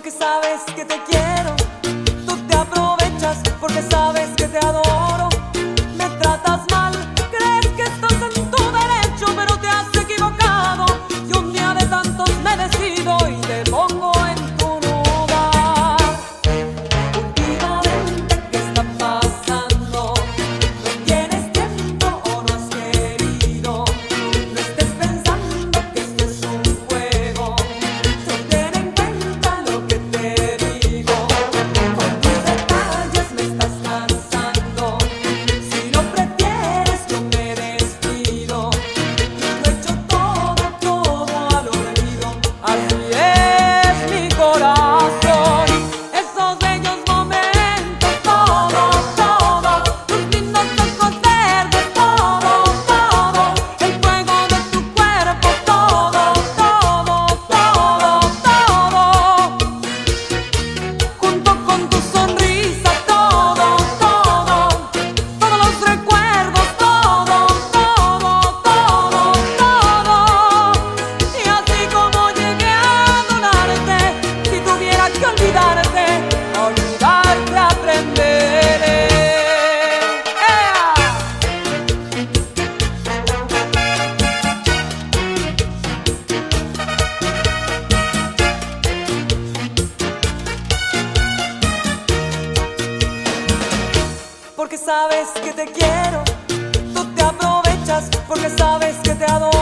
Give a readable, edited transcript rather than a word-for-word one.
porque sabes que te quiero. Tú te aprovechas porque sabes que te adoro. Me tratas mal, crees que estás en tu derecho, pero te has equivocado. Y un día de tantos me decido y te pongo en tu lugar. Últimamente, ¿qué está pasando? ¿No tienes tiempo o no has querido? No estés pensando que esto es un juego. Solo ten en cuenta lo que te digo. Con tus detalles me estás cansando. Si no prefieres, yo me despido. Lo he hecho todo al olvido. Así es mi corazón. Esos bellos momentos, todo. Tus lindos ojos verdes, todo. El fuego de tu cuerpo, todo. Junto con tu sonrisa, todo. Todos los recuerdos, todo. Y así como llegué a adorarte, si tuviera que olvidarte, aprenderé. ¡Ea! Porque sabes que te quiero, tú te aprovechas porque sabes que te adoro.